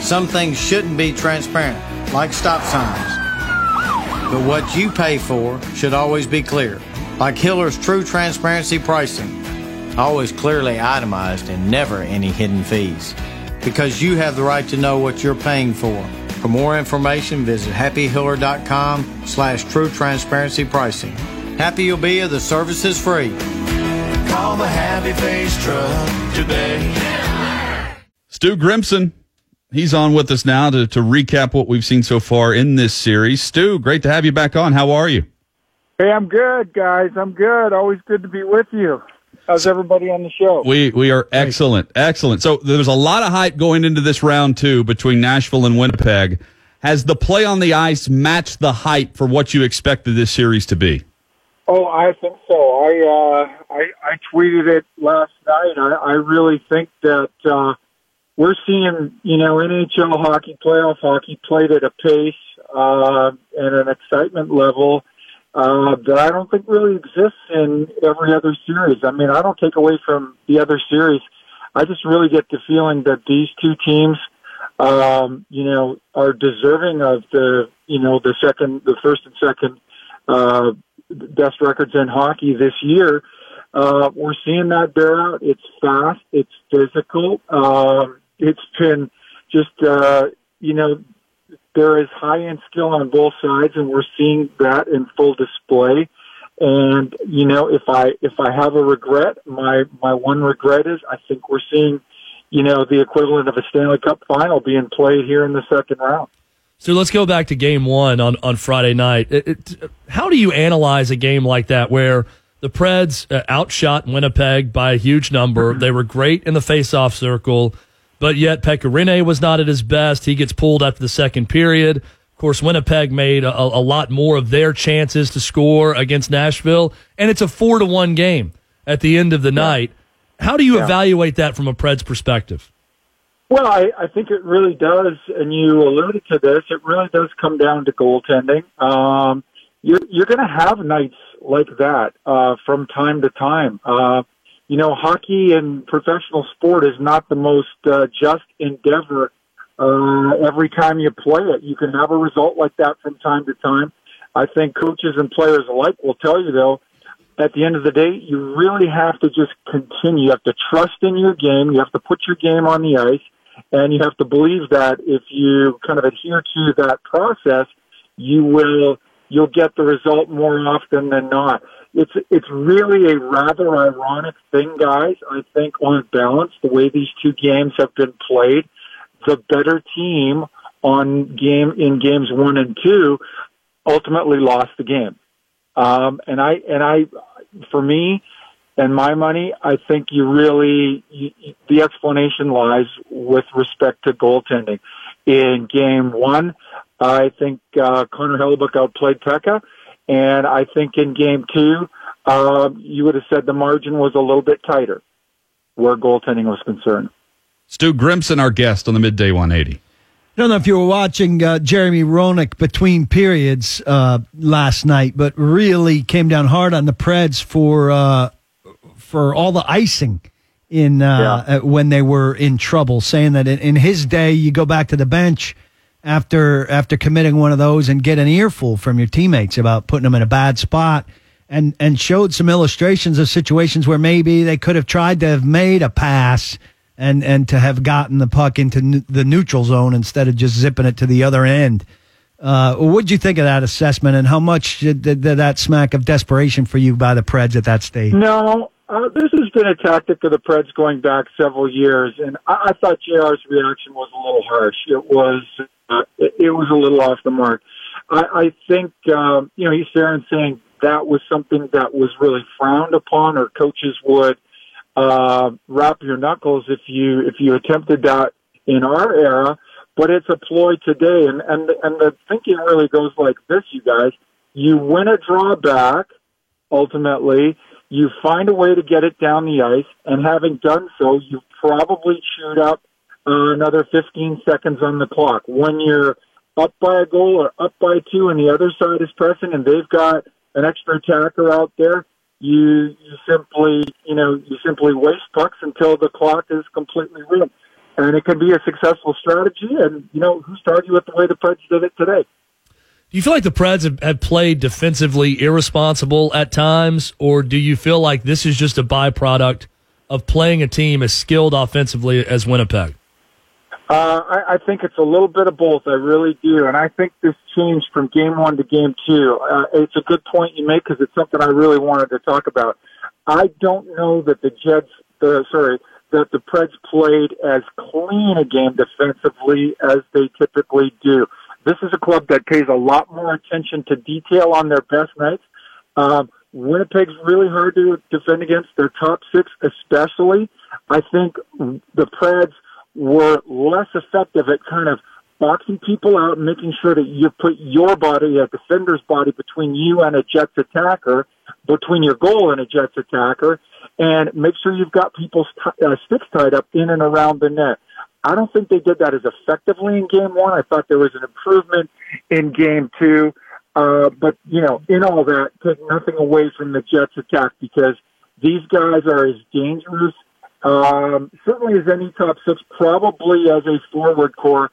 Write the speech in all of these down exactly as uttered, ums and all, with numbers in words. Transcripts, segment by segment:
Some things shouldn't be transparent, like stop signs. But what you pay for should always be clear, like Hiller's true transparency pricing. Always clearly itemized and never any hidden fees. Because you have the right to know what you're paying for. For more information, visit happyhiller.com slash true transparency pricing. Happy you'll be if the service is free. Call the Happy Face Truck today. Stu Grimson, he's on with us now to, to recap what we've seen so far in this series. Stu, great to have you back on. How are you? Hey, I'm good, guys. I'm good. Always good to be with you. How's everybody on the show? We we are excellent, excellent. So there's a lot of hype going into this round two between Nashville and Winnipeg. Has the play on the ice matched the hype for what you expected this series to be? Oh, I think so. I uh, I, I tweeted it last night. I, I really think that uh, we're seeing, you know, N H L hockey, playoff hockey played at a pace uh, and an excitement level Uh, that I don't think really exists in every other series. I mean, I don't take away from the other series. I just really get the feeling that these two teams, um, you know, are deserving of the, you know, the second, the first and second uh, best records in hockey this year. Uh, we're seeing that bear out. It's fast. It's physical. Um, it's been just, uh, you know, there is high-end skill on both sides, and we're seeing that in full display. And, you know, if I if I have a regret, my, my one regret is I think we're seeing, you know, the equivalent of a Stanley Cup final being played here in the second round. So let's go back to game one on, on Friday night. It, it, how do you analyze a game like that where the Preds uh, outshot Winnipeg by a huge number? They were great in the face-off circle, but yet Pekka Rinne was not at his best. He gets pulled after the second period. Of course, Winnipeg made a, a lot more of their chances to score against Nashville, and it's a four to one game at the end of the yeah. night. How do you yeah. evaluate that from a Preds perspective? Well, I, I think it really does, and you alluded to this, it really does come down to goaltending. Um, you're you're going to have nights like that uh, from time to time. Uh, you know, hockey and professional sport is not the most uh, just endeavor. Uh, every time you play it, you can have a result like that from time to time. I think coaches and players alike will tell you, though, at the end of the day, you really have to just continue. You have to trust in your game. You have to put your game on the ice. And you have to believe that if you kind of adhere to that process, you will, you'll get the result more often than not. It's, it's really a rather ironic thing, guys. I think on balance, the way these two games have been played, the better team on game, in games one and two ultimately lost the game. Um, and I, and I, for me, and my money, I think you really, you, the explanation lies with respect to goaltending. In game one, I think uh, Connor Hellebuyck outplayed Pekka, and I think in game two, uh, you would have said the margin was a little bit tighter where goaltending was concerned. Stu Grimson, our guest on the Midday one eighty. I don't know if you were watching uh, Jeremy Roenick between periods uh, last night, but really came down hard on the Preds for uh, for all the icing in uh, yeah. when they were in trouble, saying that in, in his day, you go back to the bench after after committing one of those and get an earful from your teammates about putting them in a bad spot, and, and showed some illustrations of situations where maybe they could have tried to have made a pass and, and to have gotten the puck into n- the neutral zone instead of just zipping it to the other end. Uh, what did you think of that assessment, and how much did, did that smack of desperation for you by the Preds at that stage? No. Uh, this has been a tactic of the Preds going back several years, and I, I thought J R's reaction was a little harsh. It was uh, it, it was a little off the mark. I, I think um, you know he's fair in saying that was something that was really frowned upon, or coaches would uh, wrap your knuckles if you if you attempted that in our era. But it's a ploy today, and and and the thinking really goes like this, you guys: you win a drawback ultimately. You find a way to get it down the ice, and having done so, you've probably chewed up uh, another fifteen seconds on the clock. When you're up by a goal or up by two and the other side is pressing and they've got an extra attacker out there, you, you simply, you know, you simply waste pucks until the clock is completely ruined. and it can be a successful strategy. And, you know, who's to argue with the way the Preds did it today? Do you feel like the Preds have, have played defensively irresponsible at times, or do you feel like this is just a byproduct of playing a team as skilled offensively as Winnipeg? Uh, I, I think it's a little bit of both. I really do. And I think this changed from game one to game two. Uh, it's a good point you make because it's something I really wanted to talk about. I don't know that the Jets, the, sorry, that the Preds played as clean a game defensively as they typically do. This is a club that pays a lot more attention to detail on their best nights. Um, Winnipeg's really hard to defend against, their top six especially. I think the Preds were less effective at kind of boxing people out and making sure that you put your body, a defender's body, between you and a Jets attacker, between your goal and a Jets attacker, and make sure you've got people's t- uh, sticks tied up in and around the net. I don't think they did that as effectively in game one. I thought there was an improvement in game two. Uh, but, you know, in all that, take nothing away from the Jets attack because these guys are as dangerous Um, certainly as any top six, probably as a forward core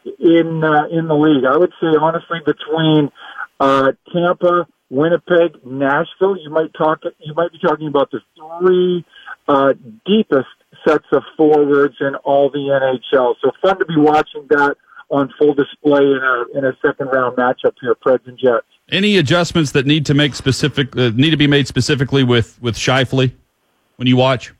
in uh, in the league. I would say, honestly, between uh, Tampa, Winnipeg, Nashville, you might talk. You might be talking about the three uh, deepest sets of forwards in all the N H L. So fun to be watching that on full display in a in a second round matchup here, Preds and Jets. Any adjustments that need to make specific uh, need to be made specifically with with Scheifele when you watch?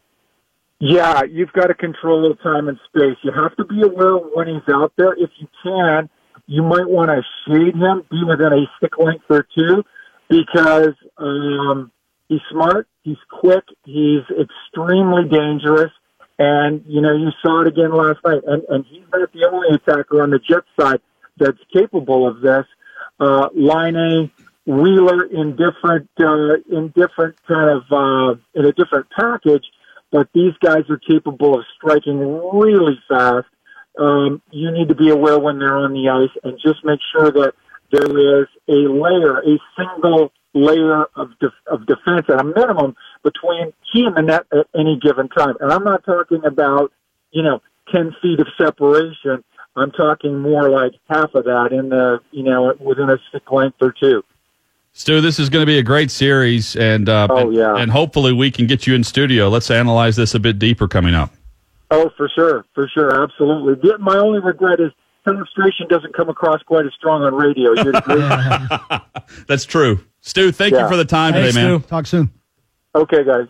Yeah, you've got to control the time and space. You have to be aware when he's out there. If you can, you might want to shade him, be within a stick length or two, because um, he's smart, he's quick, he's extremely dangerous, and, you know, you saw it again last night. And, and he's not the only attacker on the Jets side that's capable of this. Uh, Laine, Wheeler in different, uh, in different kind of, uh, in a different package, but these guys are capable of striking really fast. Um, you need to be aware when they're on the ice and just make sure that there is a layer, a single layer of def- of defense at a minimum between he and the net at any given time. And I'm not talking about, you know, ten feet of separation. I'm talking more like half of that in the, you know, within a stick length or two. Stu, this is going to be a great series, and uh, oh, and, yeah. and hopefully we can get you in studio. Let's analyze this a bit deeper coming up. Oh, for sure, for sure, absolutely. The, my only regret is illustration doesn't come across quite as strong on radio. You'd agree? That's true. Stu, thank Yeah. you for the time Thanks, today, man. Stu. Talk soon. Okay, guys.